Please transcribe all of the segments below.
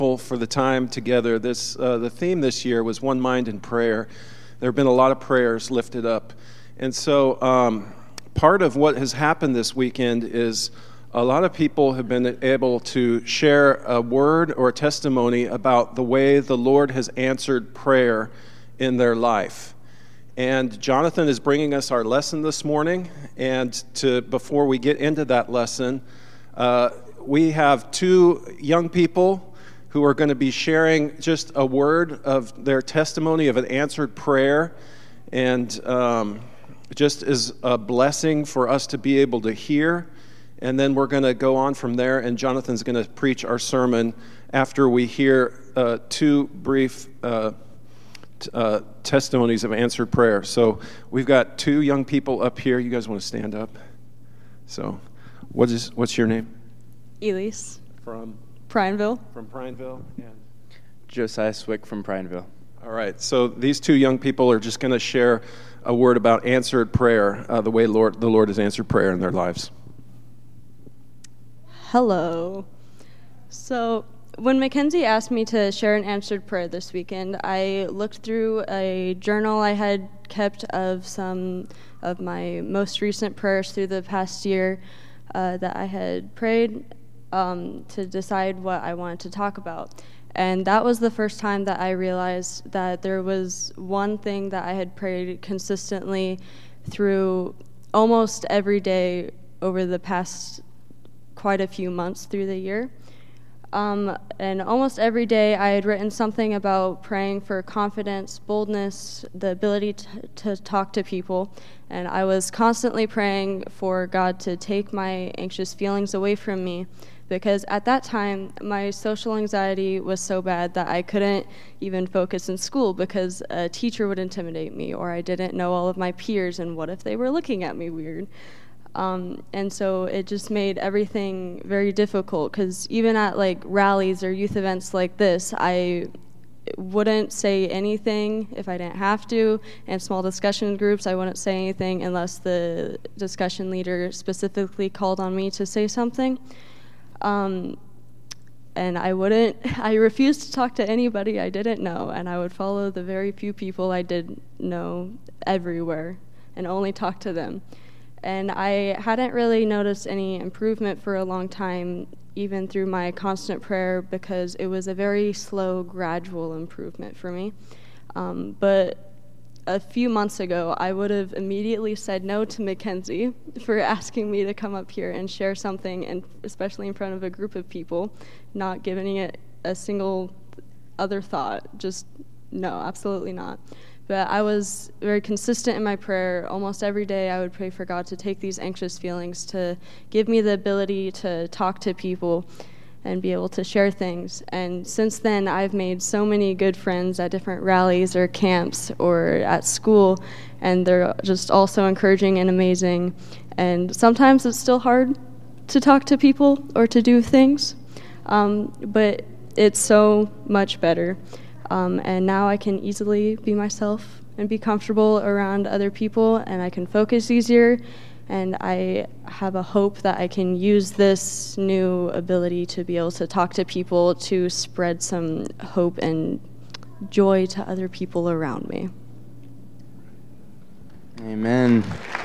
For the time together. The theme this year was One Mind in Prayer. There have been a lot of prayers lifted up. And so part of what has happened this weekend is a lot of people have been able to share a word or a testimony about the way the Lord has answered prayer in their life. And Jonathan is bringing us our lesson this morning. And before we get into that lesson, we have two young people who are going to be sharing just a word of their testimony of an answered prayer, and just as a blessing for us to be able to hear. And then we're going to go on from there, and Jonathan's going to preach our sermon after we hear two brief testimonies of answered prayer. So we've got two young people up here. You guys want to stand up? So what's your name? Elise. From Prineville. From Prineville. And Josiah Swick from Prineville. all right, so these two young people are just going to share a word about answered prayer, the way the Lord has answered prayer in their lives. Hello. So when Mackenzie asked me to share an answered prayer this weekend, I looked through a journal I had kept of some of my most recent prayers through the past year that I had prayed to decide what I wanted to talk about. And that was the first time that I realized that there was one thing that I had prayed consistently through almost every day over the past quite a few months through the year. And almost every day I had written something about praying for confidence, boldness, the ability to talk to people. And I was constantly praying for God to take my anxious feelings away from me, because at that time my social anxiety was so bad that I couldn't even focus in school because a teacher would intimidate me, or I didn't know all of my peers, and what if they were looking at me weird? And so it just made everything very difficult, because even at like rallies or youth events like this, I wouldn't say anything if I didn't have to. And small discussion groups, I wouldn't say anything unless the discussion leader specifically called on me to say something. And I refused to talk to anybody I didn't know, and I would follow the very few people I did know everywhere and only talk to them. And I hadn't really noticed any improvement for a long time, even through my constant prayer, because it was a very slow, gradual improvement for me. But a few months ago, I would have immediately said no to Mackenzie for asking me to come up here and share something, and especially in front of a group of people, not giving it a single other thought. Just no, absolutely not. But I was very consistent in my prayer. Almost every day I would pray for God to take these anxious feelings, to give me the ability to talk to people and be able to share things. And since then, I've made so many good friends at different rallies or camps or at school, and they're just all so encouraging and amazing. And sometimes it's still hard to talk to people or to do things, but it's so much better. And now I can easily be myself and be comfortable around other people, and I can focus easier. And I have a hope that I can use this new ability to be able to talk to people to spread some hope and joy to other people around me. Amen.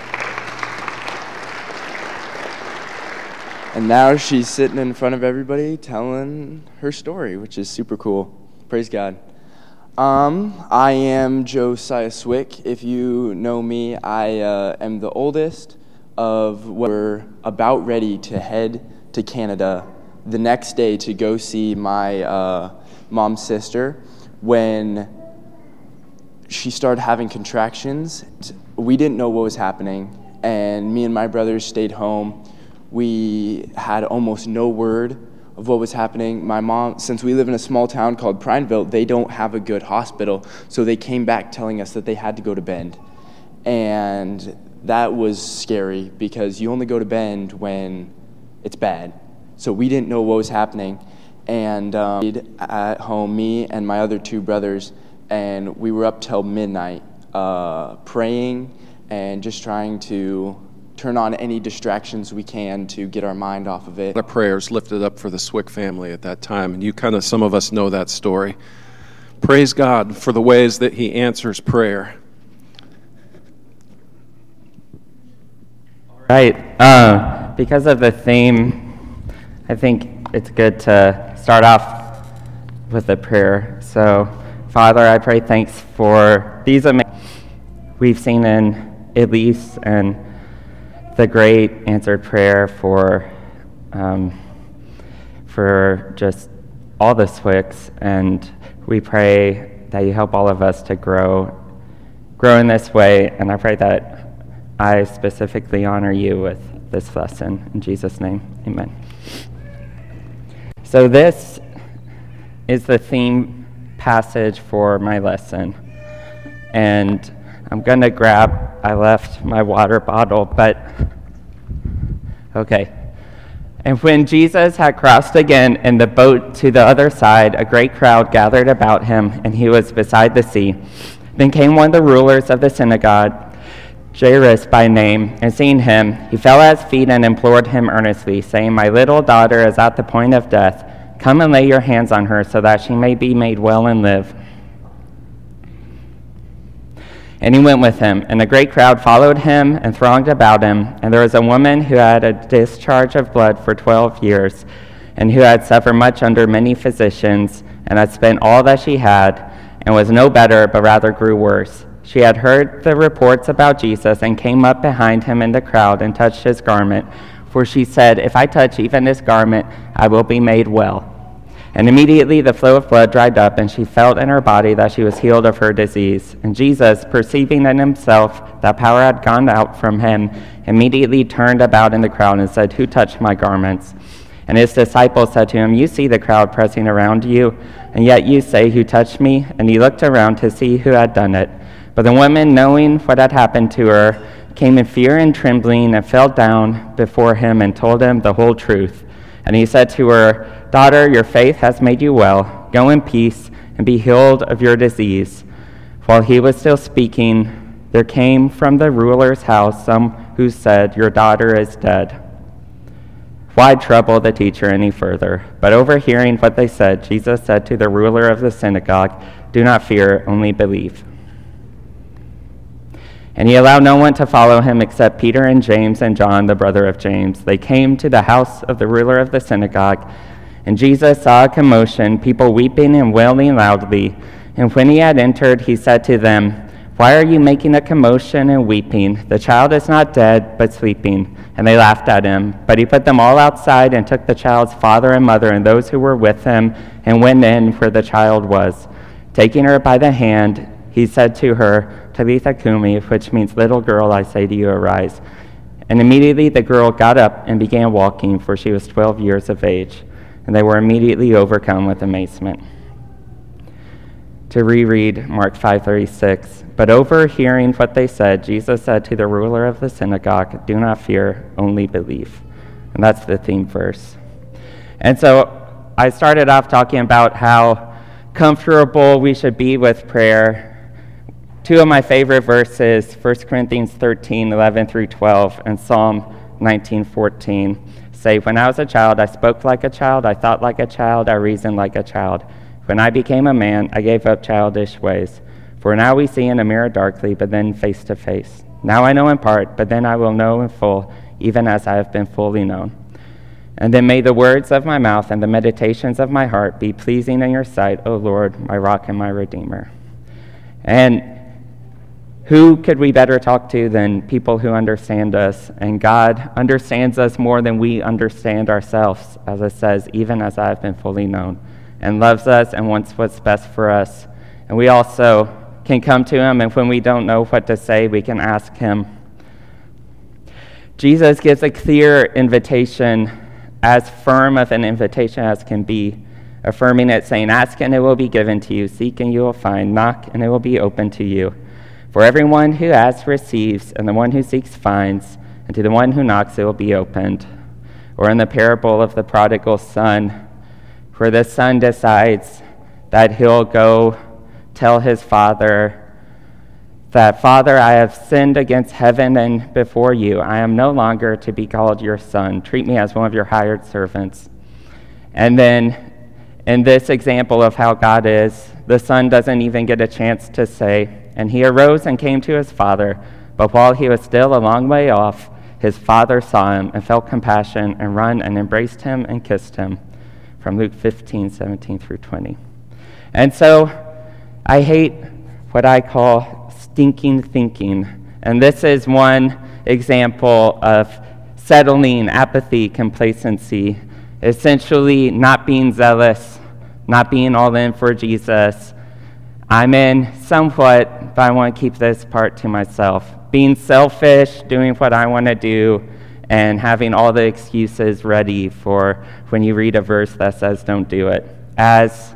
And now she's sitting in front of everybody telling her story, which is super cool. Praise God. I am Josiah Swick. If you know me, I am the oldest of what we're about ready to head to Canada the next day to go see my mom's sister. When she started having contractions, we didn't know what was happening, and me and my brothers stayed home. We had almost no word of what was happening. My mom, since we live in a small town called Prineville, they don't have a good hospital, so they came back telling us that they had to go to Bend. And that was scary, because you only go to Bend when it's bad. So we didn't know what was happening. And at home, me and my other two brothers, and we were up till midnight praying and just trying to turn on any distractions we can to get our mind off of it. The prayers lifted up for the Swick family at that time, and some of us know that story. Praise God for the ways that he answers prayer. Right. Because of the theme, I think it's good to start off with a prayer. So, Father, I pray thanks for these we've seen in Elise and the great answered prayer for just all the Swicks, and we pray that you help all of us to grow in this way, and I pray that I specifically honor you with this lesson. In Jesus' name, amen. So this is the theme passage for my lesson, and I'm going to I left my water bottle, but okay. And when Jesus had crossed again in the boat to the other side, a great crowd gathered about him, and he was beside the sea. Then came one of the rulers of the synagogue, Jairus by name, and seeing him, he fell at his feet and implored him earnestly, saying, "My little daughter is at the point of death. Come and lay your hands on her so that she may be made well and live." And he went with him, and a great crowd followed him and thronged about him. And there was a woman who had a discharge of blood for 12 years, and who had suffered much under many physicians, and had spent all that she had, and was no better, but rather grew worse. She had heard the reports about Jesus, and came up behind him in the crowd and touched his garment. For she said, "If I touch even this garment, I will be made well." And immediately the flow of blood dried up, and she felt in her body that she was healed of her disease. And Jesus, perceiving in himself that power had gone out from him, immediately turned about in the crowd and said, "Who touched my garments?" And his disciples said to him, "You see the crowd pressing around you, and yet you say, 'Who touched me?'" And he looked around to see who had done it. But the woman, knowing what had happened to her, came in fear and trembling and fell down before him and told him the whole truth. And he said to her, "Daughter, your faith has made you well. Go in peace and be healed of your disease." While he was still speaking, there came from the ruler's house some who said, "Your daughter is dead. Why trouble the teacher any further?" But overhearing what they said, Jesus said to the ruler of the synagogue, "Do not fear, only believe." And he allowed no one to follow him except Peter and James and John, the brother of James. They came to the house of the ruler of the synagogue, and Jesus saw a commotion, people weeping and wailing loudly. And when he had entered, he said to them, "Why are you making a commotion and weeping? The child is not dead, but sleeping." And they laughed at him. But he put them all outside and took the child's father and mother and those who were with him and went in where the child was. Taking her by the hand, he said to her, "Talitha cumi," which means, "Little girl, I say to you, arise." And immediately the girl got up and began walking, for she was 12 years of age. And they were immediately overcome with amazement. To reread Mark 5:36, but overhearing what they said, Jesus said to the ruler of the synagogue, "Do not fear, only believe." And that's the theme verse. And so I started off talking about how comfortable we should be with prayer. Two of my favorite verses, 1 Corinthians 13:11 through 12, and Psalm 19:14, say, "When I was a child, I spoke like a child, I thought like a child, I reasoned like a child. When I became a man, I gave up childish ways. For now we see in a mirror darkly, but then face to face. Now I know in part, but then I will know in full, even as I have been fully known. And then may the words of my mouth and the meditations of my heart be pleasing in your sight, O Lord, my rock and my redeemer." And who could we better talk to than people who understand us? And God understands us more than we understand ourselves, as it says, "Even as I have been fully known," and loves us and wants what's best for us. And we also can come to him, and when we don't know what to say, we can ask him. Jesus gives a clear invitation, as firm of an invitation as can be, affirming it, saying, "Ask and it will be given to you, seek and you will find, knock and it will be open to you. For everyone who asks receives, and the one who seeks finds, and to the one who knocks it will be opened." Or in the parable of the prodigal son, where the son decides that he'll go tell his father that, Father, I have sinned against heaven and before you. I am no longer to be called your son. Treat me as one of your hired servants. And then in this example of how God is, the son doesn't even get a chance to say, and he arose and came to his father, but while he was still a long way off, his father saw him and felt compassion and ran and embraced him and kissed him. From Luke 15:17 through 20. And so I hate what I call stinking thinking. And this is one example of settling, apathy, complacency, essentially not being zealous, not being all in for Jesus. I'm in somewhat, but I want to keep this part to myself. Being selfish, doing what I want to do, and having all the excuses ready for when you read a verse that says don't do it. As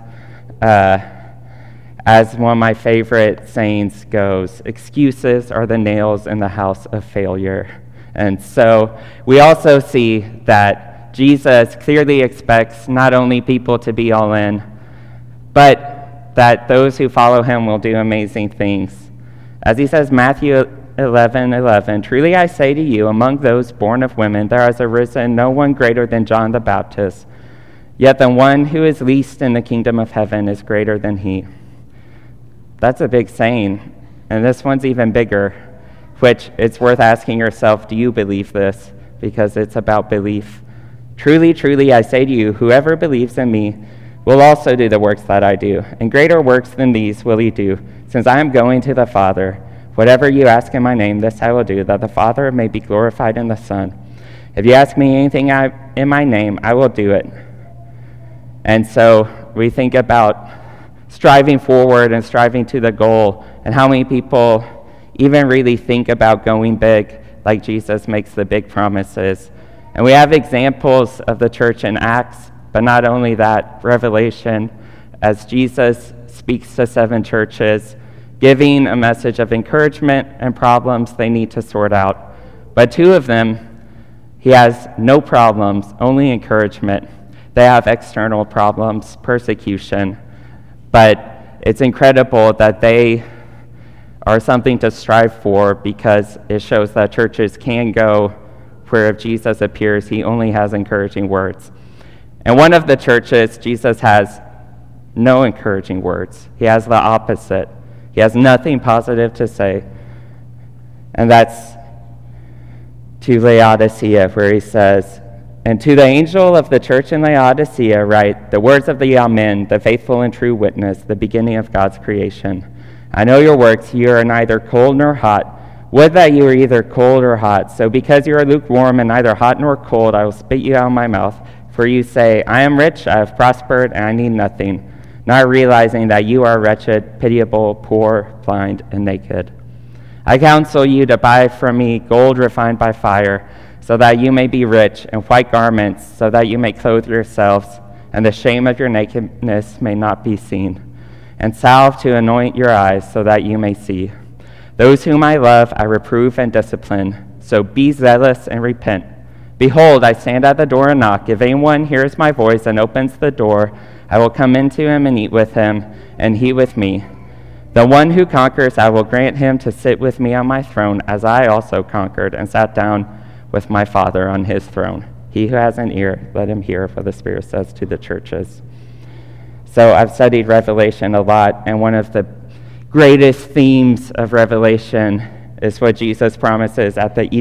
one of my favorite sayings goes, excuses are the nails in the house of failure. And so we also see that Jesus clearly expects not only people to be all in, but that those who follow him will do amazing things. As he says, Matthew 11:11, truly I say to you, among those born of women, there has arisen no one greater than John the Baptist, yet the one who is least in the kingdom of heaven is greater than he. That's a big saying, and this one's even bigger, which it's worth asking yourself, do you believe this? Because it's about belief. Truly, truly, I say to you, whoever believes in me will also do the works that I do, and greater works than these will he do, since I am going to the Father. Whatever you ask in my name, this I will do, that the Father may be glorified in the Son. If you ask me anything in my name, I will do it. And so we think about striving forward and striving to the goal, and how many people even really think about going big, like Jesus makes the big promises. And we have examples of the church in Acts, but not only that, Revelation, as Jesus speaks to 7 churches, giving a message of encouragement and problems they need to sort out. But 2 of them, he has no problems, only encouragement. They have external problems, persecution, but it's incredible that they are something to strive for, because it shows that churches can go where if Jesus appears, he only has encouraging words. And one of the churches, Jesus has no encouraging words. He has the opposite. He has nothing positive to say. And that's to Laodicea, where he says, and to the angel of the church in Laodicea write, the words of the Amen, the faithful and true witness, the beginning of God's creation. I know your works, you are neither cold nor hot. Would that you were either cold or hot. So because you are lukewarm and neither hot nor cold, I will spit you out of my mouth. For you say, I am rich, I have prospered, and I need nothing, not realizing that you are wretched, pitiable, poor, blind, and naked. I counsel you to buy from me gold refined by fire, so that you may be rich, and white garments, so that you may clothe yourselves, and the shame of your nakedness may not be seen, and salve to anoint your eyes, so that you may see. Those whom I love I reprove and discipline, so be zealous and repent. Behold, I stand at the door and knock. If anyone hears my voice and opens the door, I will come into him and eat with him, and he with me. The one who conquers, I will grant him to sit with me on my throne, as I also conquered and sat down with my Father on his throne. He who has an ear, let him hear what the Spirit says to the churches. So I've studied Revelation a lot, and one of the greatest themes of Revelation is what Jesus promises at the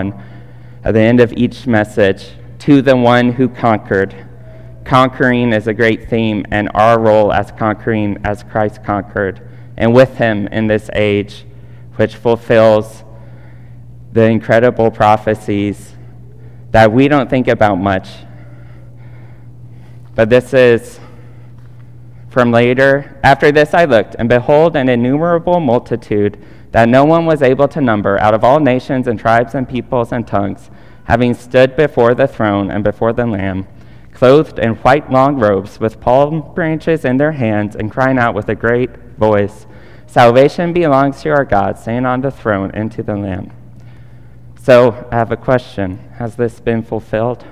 end of each message, to the one who conquered. Conquering is a great theme, and our role as conquering as Christ conquered, and with him in this age, which fulfills the incredible prophecies that we don't think about much. But this is from later. After this I looked, and behold, an innumerable multitude that no one was able to number, out of all nations and tribes and peoples and tongues, having stood before the throne and before the Lamb, clothed in white long robes, with palm branches in their hands, and crying out with a great voice, Salvation belongs to our God, standing on the throne, and to the Lamb. So I have a question. Has this been fulfilled?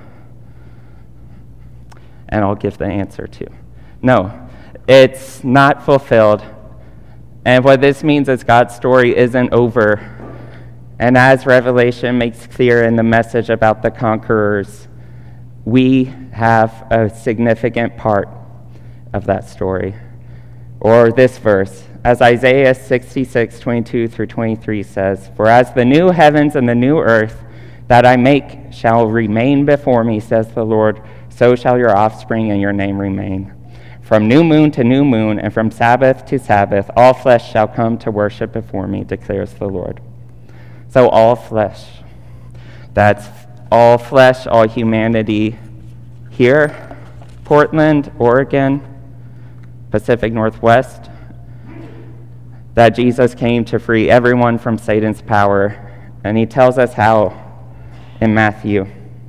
And I'll give the answer too. No, it's not fulfilled. And what this means is God's story isn't over. And as Revelation makes clear in the message about the conquerors, we have a significant part of that story. Or this verse, as Isaiah 66:22-23 says, "For as the new heavens and the new earth that I make shall remain before me, says the Lord, so shall your offspring and your name remain. From new moon to new moon, and from Sabbath to Sabbath, all flesh shall come to worship before me, declares the Lord." So all flesh. That's all flesh, all humanity here, Portland, Oregon, Pacific Northwest, that Jesus came to free everyone from Satan's power. And he tells us how in Matthew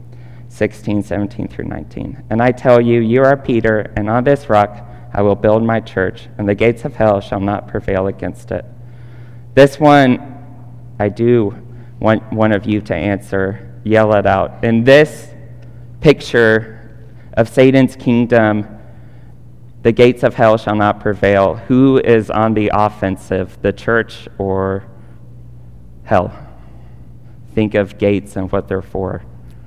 16:17-19. "And I tell you, you are Peter, and on this rock I will build my church, and the gates of hell shall not prevail against it." This one, I do want one of you to answer, yell it out. In this picture of Satan's kingdom, the gates of hell shall not prevail. Who is on the offensive, the church or hell? Think of gates and what they're for.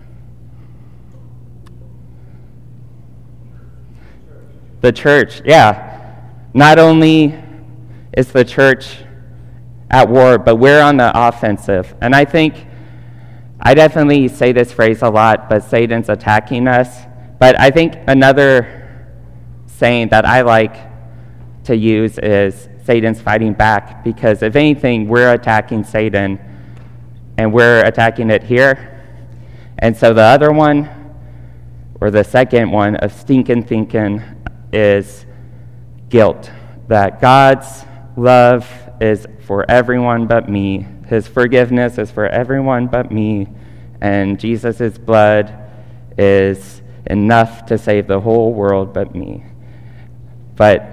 The church, yeah. Not only is the church at war, but we're on the offensive. And I think, I definitely say this phrase a lot, but Satan's attacking us. But I think another saying that I like to use is Satan's fighting back, because if anything, we're attacking Satan, and we're attacking it here. And so the other one, or the second one of stinking thinking, is guilt. That God's love is for everyone but me. His forgiveness is for everyone but me. And Jesus' blood is enough to save the whole world but me. But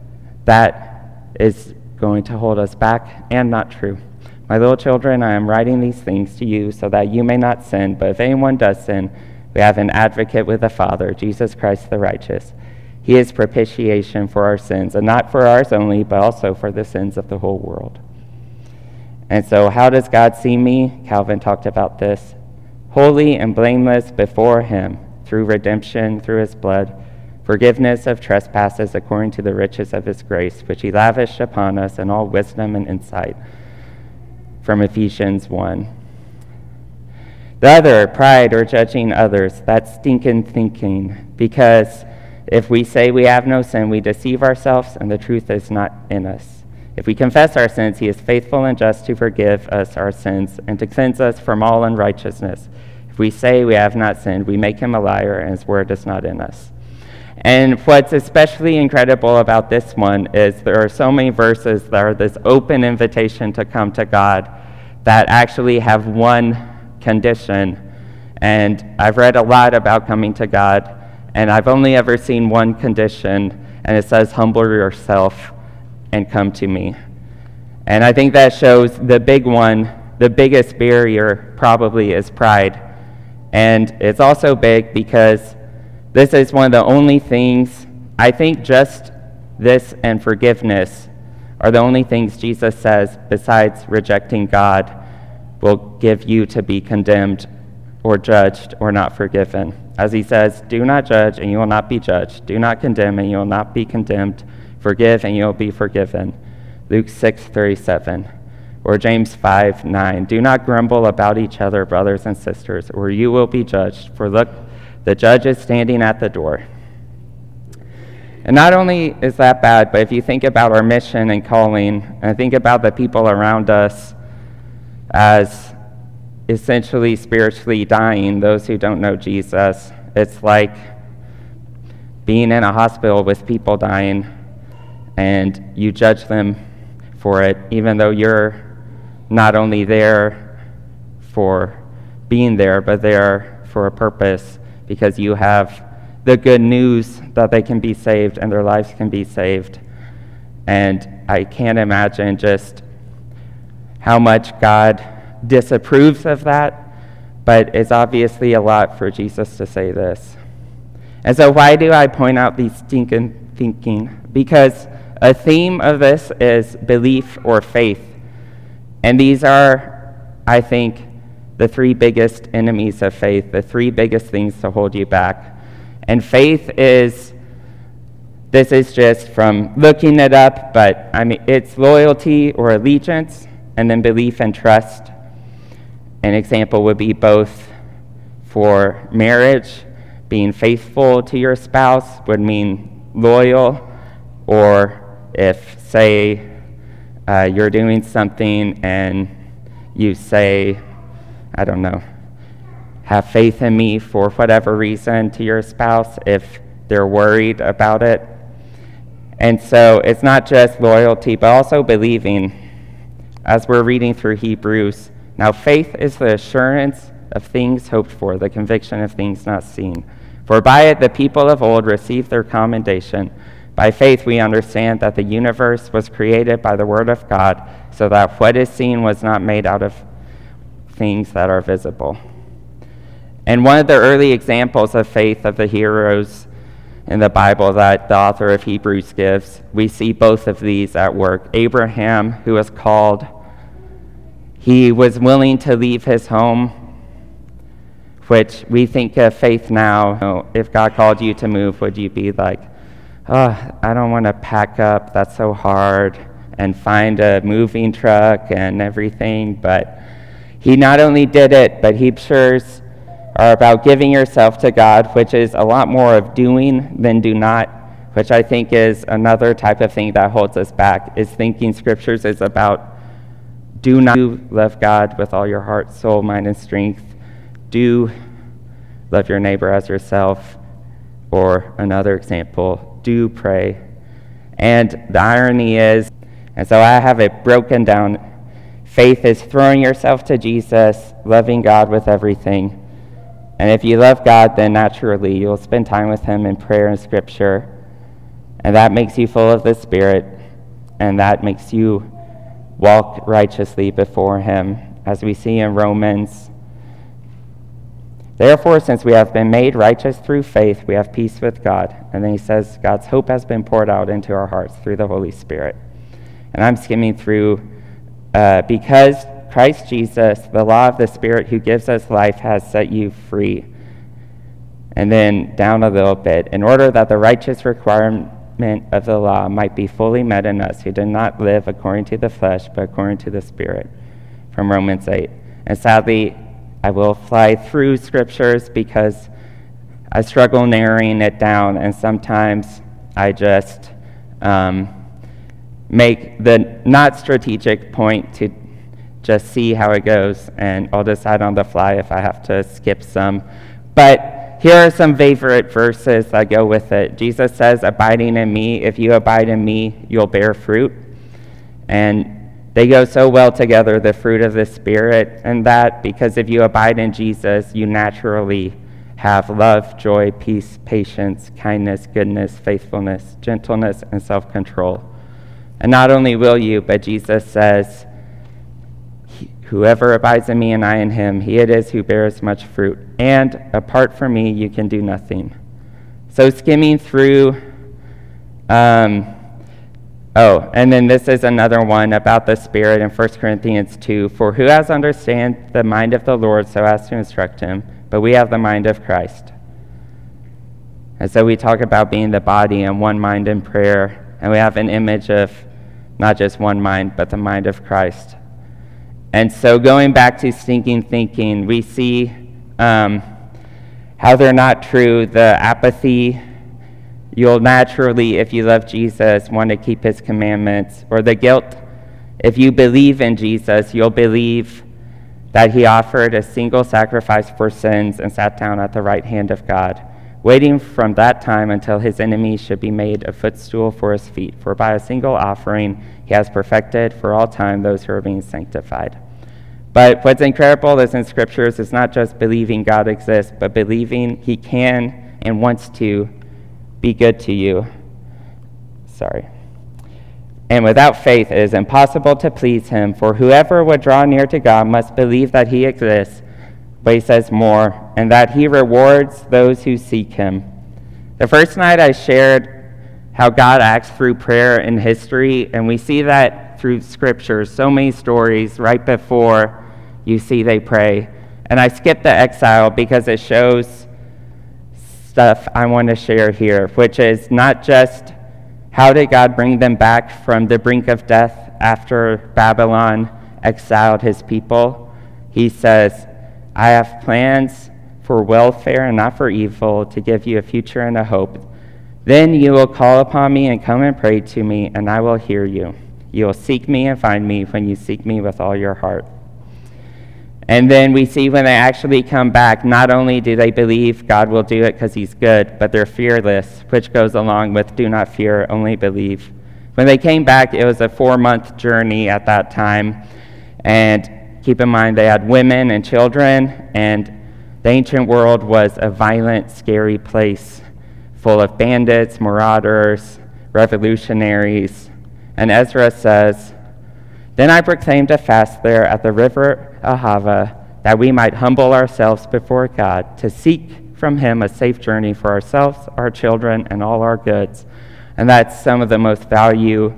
that is going to hold us back, and not true. My little children, I am writing these things to you so that you may not sin. But if anyone does sin, we have an advocate with the Father, Jesus Christ the righteous. He is propitiation for our sins, and not for ours only, but also for the sins of the whole world. And so how does God see me? Calvin talked about this. Holy and blameless before him, through redemption, through his blood, forgiveness of trespasses according to the riches of his grace, which he lavished upon us in all wisdom and insight. From Ephesians 1. The other, pride or judging others, that's stinking thinking, because if we say we have no sin, we deceive ourselves, and the truth is not in us. If we confess our sins, he is faithful and just to forgive us our sins and to cleanse us from all unrighteousness. If we say we have not sinned, we make him a liar, and his word is not in us. And what's especially incredible about this one is there are so many verses that are this open invitation to come to God that actually have one condition. And I've read a lot about coming to God, and I've only ever seen one condition, and it says, humble yourself and come to me. And I think that shows the big one, the biggest barrier probably is pride. And it's also big because this is one of the only things, I think just this and forgiveness are the only things Jesus says, besides rejecting God, will give you to be condemned or judged or not forgiven. As he says, do not judge and you will not be judged. Do not condemn and you will not be condemned. Forgive and you will be forgiven. Luke 6:37. Or James 5:9. Do not grumble about each other, brothers and sisters, or you will be judged. For look, the judge is standing at the door. And not only is that bad, but if you think about our mission and calling, and think about the people around us as essentially spiritually dying, those who don't know Jesus, it's like being in a hospital with people dying, and you judge them for it, even though you're not only there for being there, but there for a purpose, because you have the good news that they can be saved and their lives can be saved. And I can't imagine just how much God disapproves of that, but it's obviously a lot for Jesus to say this. And so why do I point out these stinking thinking? Because A theme of this is belief or faith. And these are, I think, the three biggest enemies of faith, the three biggest things to hold you back. And faith is, this is just from looking it up, but it's loyalty or allegiance, and then belief and trust. An example would be both for marriage, being faithful to your spouse would mean loyal, or if, say, you're doing something and you say, I don't know, have faith in me for whatever reason to your spouse if they're worried about it. And so it's not just loyalty, but also believing. As we're reading through Hebrews, now faith is the assurance of things hoped for, the conviction of things not seen. For by it the people of old received their commendation. By faith we understand that the universe was created by the word of God, so that what is seen was not made out of things that are visible. And one of the early examples of faith of the heroes in the Bible that the author of Hebrews gives, we see both of these at work. Abraham, who was called, he was willing to leave his home, which we think of faith now. If God called you to move, would you be like, oh, I don't want to pack up, that's so hard, and find a moving truck and everything? But he not only did it, but Hebrews are about giving yourself to God, which is a lot more of doing than do not, which I think is another type of thing that holds us back, is thinking scriptures is about do not love God with all your heart, soul, mind, and strength. Do love your neighbor as yourself. Or another example, do pray. And the irony is, and so I have it broken down, faith is throwing yourself to Jesus, loving God with everything. And if you love God, then naturally you'll spend time with him in prayer and scripture. And that makes you full of the Spirit. And that makes you walk righteously before him, as we see in Romans. Therefore, since we have been made righteous through faith, we have peace with God. And then he says, God's hope has been poured out into our hearts through the Holy Spirit. And I'm skimming through, because Christ Jesus, the law of the Spirit who gives us life, has set you free. And then down a little bit, in order that the righteous requirement of the law might be fully met in us who do not live according to the flesh, but according to the Spirit, from Romans 8. And sadly, I will fly through scriptures because I struggle narrowing it down, and sometimes I just make the not strategic point to just see how it goes, and I'll decide on the fly if I have to skip some. But here are some favorite verses that go with it. Jesus says, abiding in me, if you abide in me, you'll bear fruit. And they go so well together, the fruit of the Spirit, and that because if you abide in Jesus, you naturally have love, joy, peace, patience, kindness, goodness, faithfulness, gentleness, and self-control. And not only will you, but Jesus says, whoever abides in me and I in him, he it is who bears much fruit. And apart from me, you can do nothing. So skimming through, and then this is another one about the Spirit in 1 Corinthians 2. For who has understand the mind of the Lord so as to instruct him? But we have the mind of Christ. And so we talk about being the body and one mind in prayer. And we have an image of not just one mind, but the mind of Christ. And so going back to stinking thinking, we see how they're not true. The apathy, you'll naturally, if you love Jesus, want to keep his commandments. Or the guilt, if you believe in Jesus, you'll believe that he offered a single sacrifice for sins and sat down at the right hand of God, waiting from that time until his enemies should be made a footstool for his feet. For by a single offering he has perfected for all time those who are being sanctified. But what's incredible is in scriptures, it's not just believing God exists, but believing he can and wants to be good to you. And without faith it is impossible to please him, for whoever would draw near to God must believe that he exists. But he says more, and that he rewards those who seek him. The first night I shared how God acts through prayer in history, and we see that through Scripture. So many stories right before you see they pray. And I skipped the exile because it shows stuff I want to share here, which is not just how did God bring them back from the brink of death after Babylon exiled his people. He says, I have plans for welfare and not for evil, to give you a future and a hope. Then you will call upon me and come and pray to me, and I will hear you. You will seek me and find me when you seek me with all your heart. And then we see when they actually come back, not only do they believe God will do it because he's good, but they're fearless, which goes along with do not fear, only believe. When they came back, it was a 4-month journey at that time. And keep in mind, they had women and children, and the ancient world was a violent, scary place full of bandits, marauders, revolutionaries. And Ezra says, Then I proclaimed a fast there at the river Ahava, that we might humble ourselves before God, to seek from him a safe journey for ourselves, our children, and all our goods. And that's some of the most valuable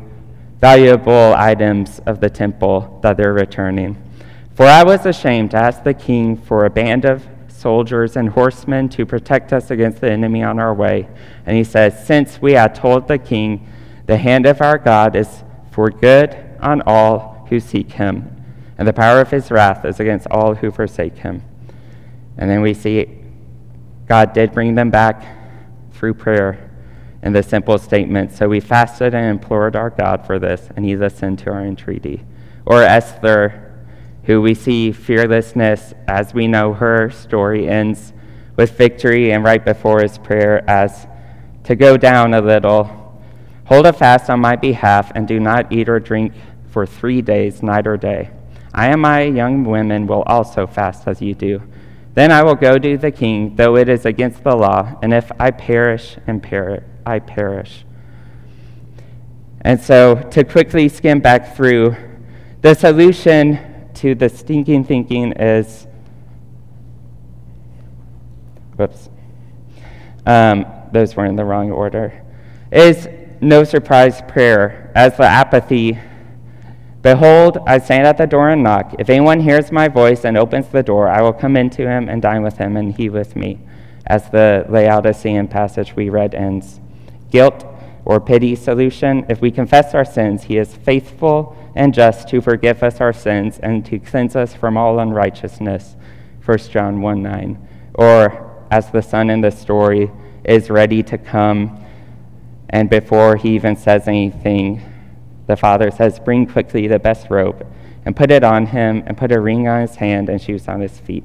items of the temple that they're returning. For I was ashamed to ask the king for a band of soldiers and horsemen to protect us against the enemy on our way. And he says, Since we had told the king, the hand of our God is for good on all who seek him, and the power of his wrath is against all who forsake him. And then we see God did bring them back through prayer in the simple statement. So we fasted and implored our God for this, and he listened to our entreaty. Or Esther, who we see fearlessness, as we know her story ends with victory, and right before his prayer as to go down a little, hold a fast on my behalf, and do not eat or drink for 3 days, night or day. I and my young women will also fast as you do. Then I will go to the king, though it is against the law, and if I perish, I perish. And so, to quickly skim back through, the solution to the stinking thinking is, those were in the wrong order, is no surprise prayer, as the apathy. Behold, I stand at the door and knock. If anyone hears my voice and opens the door, I will come into him and dine with him and he with me, as the Laodicean passage we read ends. Guilt or pity solution, if we confess our sins, he is faithful and just to forgive us our sins and to cleanse us from all unrighteousness, 1 John 1:9. Or, as the son in the story is ready to come, and before he even says anything, the father says, bring quickly the best robe, and put it on him, and put a ring on his hand, and shoes on his feet.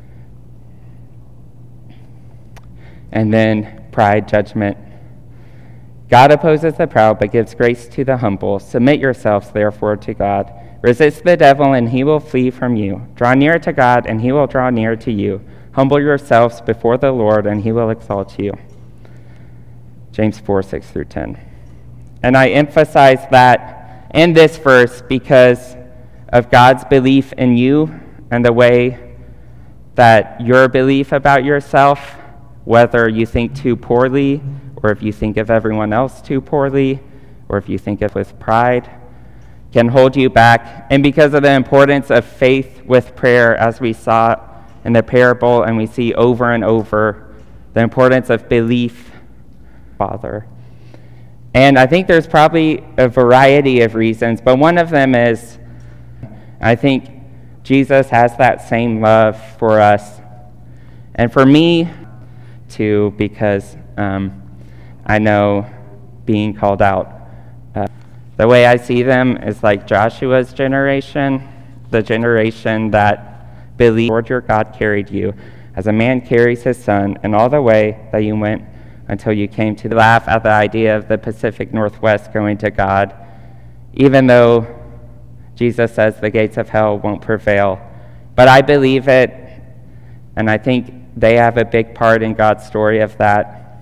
And then pride, judgment. God opposes the proud, but gives grace to the humble. Submit yourselves, therefore, to God. Resist the devil, and he will flee from you. Draw near to God, and he will draw near to you. Humble yourselves before the Lord, and he will exalt you. James 4:6-10. And I emphasize that in this verse because of God's belief in you and the way that your belief about yourself, whether you think too poorly, or if you think of everyone else too poorly, or if you think of with pride, can hold you back. And because of the importance of faith with prayer, as we saw in the parable, and we see over and over, the importance of belief, Father. And I think there's probably a variety of reasons, but one of them is, I think Jesus has that same love for us. And for me, too, because I know being called out. The way I see them is like Joshua's generation, the generation that believed Lord your God carried you, as a man carries his son, and all the way that you went until you came to laugh at the idea of the Pacific Northwest going to God, even though Jesus says the gates of hell won't prevail. But I believe it, and I think they have a big part in God's story of that.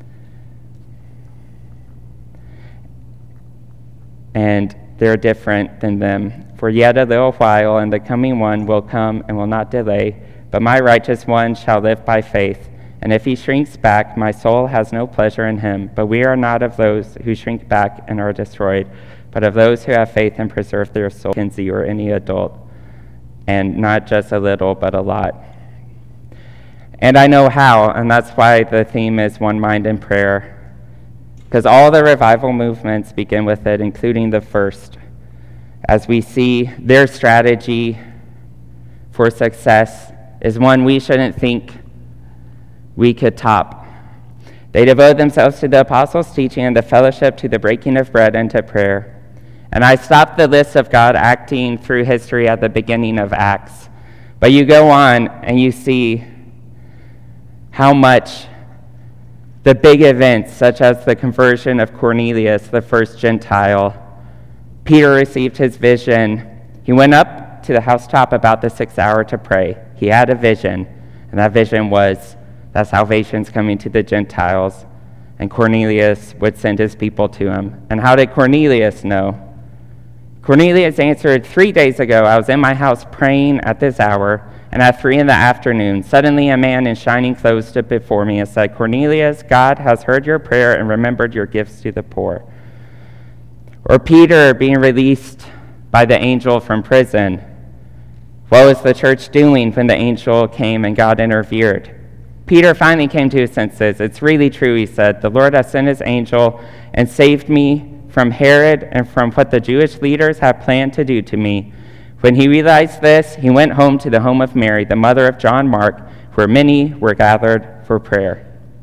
And they're different than them. For yet a little while, and the coming one will come and will not delay, but my righteous one shall live by faith, And if he shrinks back, my soul has no pleasure in him. But we are not of those who shrink back and are destroyed, but of those who have faith and preserve their soul, Kinsey or any adult, and not just a little, but a lot. And I know how, and that's why the theme is one mind in prayer, because all the revival movements begin with it, including the first, as we see their strategy for success is one we shouldn't think we could top. They devote themselves to the apostles' teaching and the fellowship, to the breaking of bread, and to prayer. And I stopped the list of God acting through history at the beginning of Acts. But you go on and you see how much the big events, such as the conversion of Cornelius, the first Gentile, Peter received his vision. He went up to the housetop about the 6th hour to pray. He had a vision, and that vision was that salvation's coming to the Gentiles, and Cornelius would send his people to him. And how did Cornelius know? Cornelius answered, 3 days ago, I was in my house praying at this hour, and at 3 p.m, suddenly a man in shining clothes stood before me and said, Cornelius, God has heard your prayer and remembered your gifts to the poor. Or Peter being released by the angel from prison. What was the church doing when the angel came and God interfered? Peter finally came to his senses. It's really true, he said. The Lord has sent his angel and saved me from Herod and from what the Jewish leaders had planned to do to me. When he realized this, he went home to the home of Mary, the mother of John Mark, where many were gathered for prayer.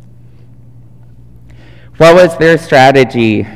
What was their strategy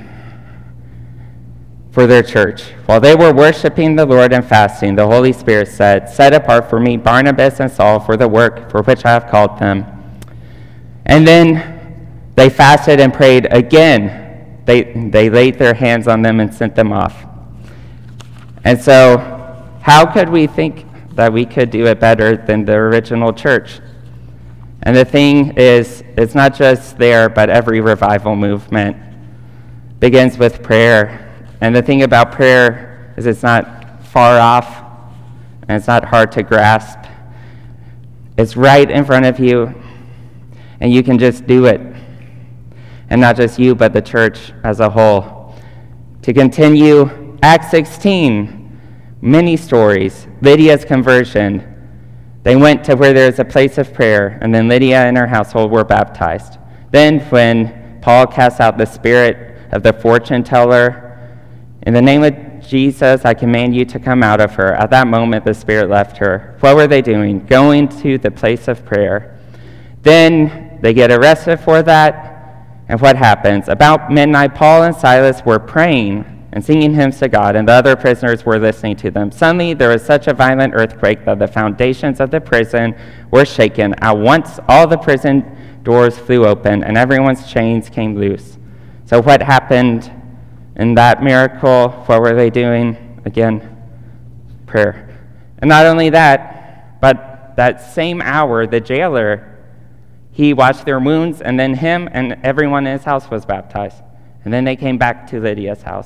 for their church? While they were worshiping the Lord and fasting, the Holy Spirit said, set apart for me Barnabas and Saul for the work for which I have called them. And then they fasted and prayed again. They laid their hands on them and sent them off. And so, how could we think that we could do it better than the original church? And the thing is, it's not just there, but every revival movement begins with prayer. And the thing about prayer is it's not far off, and it's not hard to grasp. It's right in front of you, and you can just do it. And not just you, but the church as a whole. To continue, Acts 16, many stories. Lydia's conversion. They went to where there's a place of prayer, and then Lydia and her household were baptized. Then when Paul cast out the spirit of the fortune teller, in the name of Jesus, I command you to come out of her. At that moment, the spirit left her. What were they doing? Going to the place of prayer. Then they get arrested for that, and what happens? About midnight, Paul and Silas were praying and singing hymns to God, and the other prisoners were listening to them. Suddenly, there was such a violent earthquake that the foundations of the prison were shaken. At once, all the prison doors flew open, and everyone's chains came loose. So what happened in that miracle? What were they doing? Again, prayer. And not only that, but that same hour, the jailer, he washed their wounds, and then him and everyone in his house was baptized. And then they came back to Lydia's house.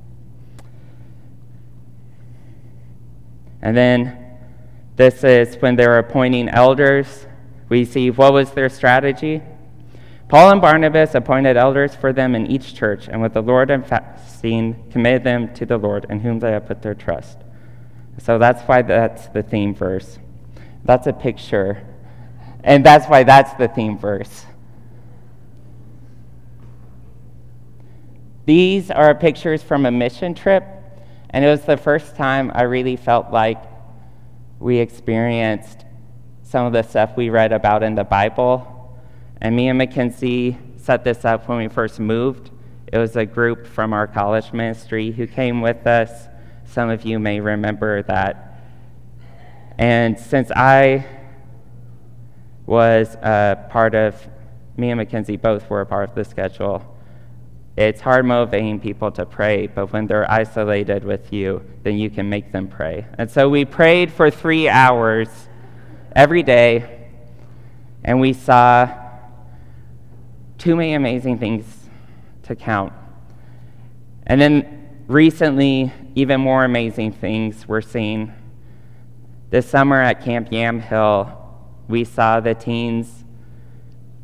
And then this is when they're appointing elders. We see what was their strategy. Paul and Barnabas appointed elders for them in each church, and with the Lord and fasting committed them to the Lord, in whom they have put their trust. So that's why that's the theme verse. That's a picture. And that's why that's the theme verse. These are pictures from a mission trip, and it was the first time I really felt like we experienced some of the stuff we read about in the Bible. And me and Mackenzie set this up when we first moved. It was a group from our college ministry who came with us. Some of you may remember that. And since I was me and Mackenzie both were a part of the schedule, it's hard motivating people to pray, but when they're isolated with you, then you can make them pray. And so we prayed for 3 hours every day, and we saw too many amazing things to count. And then recently, even more amazing things we're seeing. This summer at Camp Yamhill, we saw the teens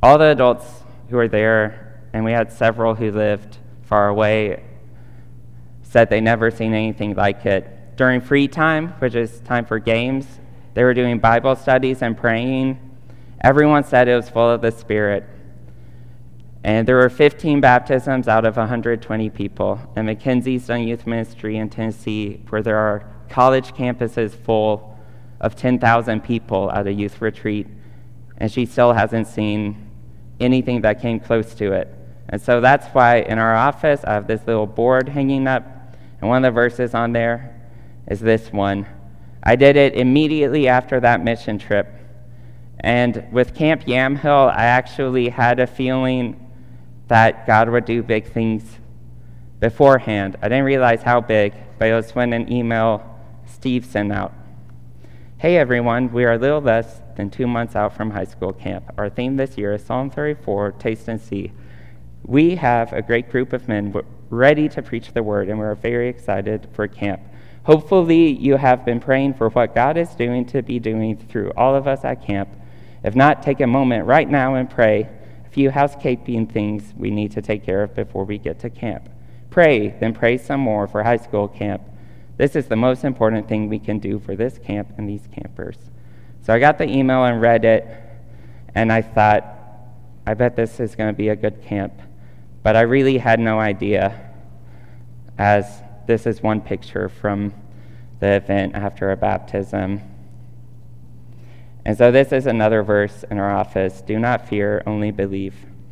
All the adults who were there, and we had several who lived far away, said they never seen anything like it. During free time, which is time for games, they were doing Bible studies and praying. Everyone said it was full of the Spirit. And there were 15 baptisms out of 120 people. And Mackenzie's done youth ministry in Tennessee, where there are college campuses full of 10,000 people at a youth retreat, and she still hasn't seen anything that came close to it. And so that's why in our office I have this little board hanging up, and one of the verses on there is this one. I did it immediately after that mission trip. And with Camp Yamhill, I actually had a feeling that God would do big things beforehand. I didn't realize how big, but it was when an email Steve sent out. Hey everyone, we are a little less than 2 months out from high school camp. Our theme this year is Psalm 34, Taste and See. We have a great group of men ready to preach the word, and we're very excited for camp. Hopefully you have been praying for what God is doing to be doing through all of us at camp. If not, take a moment right now and pray a few housekeeping things we need to take care of before we get to camp. Pray, then pray some more for high school camp. This is the most important thing we can do for this camp and these campers. So I got the email and read it, and I thought, I bet this is going to be a good camp. But I really had no idea, as this is one picture from the event after a baptism. And so this is another verse in our office. Do not fear, only believe.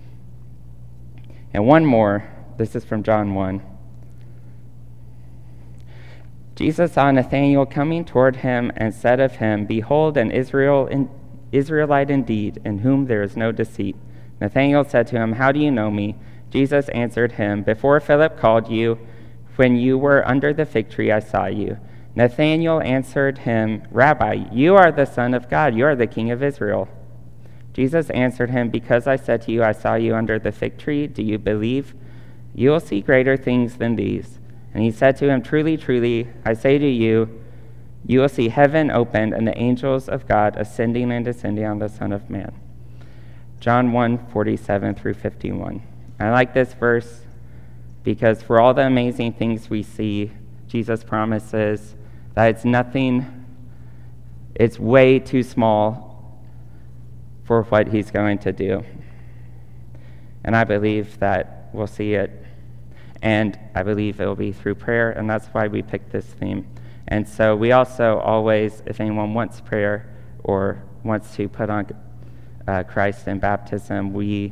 And one more. This is from John 1. Jesus saw Nathanael coming toward him and said of him, Behold, an Israelite indeed, in whom there is no deceit. Nathanael said to him, How do you know me? Jesus answered him, Before Philip called you, when you were under the fig tree, I saw you. Nathanael answered him, Rabbi, you are the Son of God. You are the King of Israel. Jesus answered him, Because I said to you, I saw you under the fig tree, do you believe? You will see greater things than these. And he said to him, Truly, truly, I say to you, you will see heaven opened and the angels of God ascending and descending on the Son of Man. John 1:47 through 51. I like this verse because for all the amazing things we see, Jesus promises that it's way too small for what he's going to do. And I believe that we'll see it. And I believe it will be through prayer, and that's why we picked this theme. And so we also always, if anyone wants prayer or wants to put on Christ in baptism, we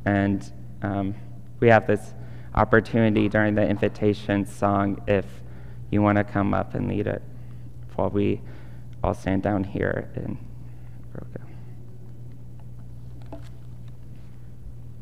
have this opportunity during the invitation song if you want to come up and lead it while we all stand down here in Roca.